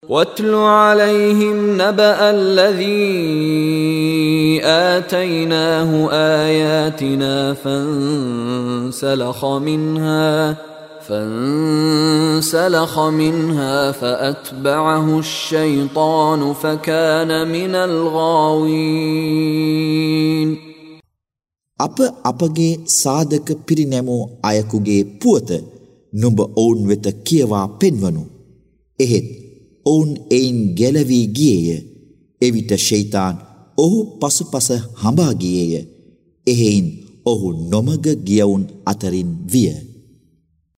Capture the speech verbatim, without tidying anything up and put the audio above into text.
واتل عليهم نبأ الذي آتيناه آياتنا فانسلخ منها فانسلخ منها فأتبعه الشيطان فكان من الغاوين. අප අපගේ සාධක පිරිනැමූ අයකුගේ පුවත නුඹ ඔවුන් වෙත කියවා පෙන්වනු. එහෙත් ඔවුන් එයින් ගැලවී ගියේය. එවිට ෂයිතාන් ඔහු පසුපස හඹා ගියේය. එහෙයින් ඔහු නොමග ගියවුන් අතරින් විය.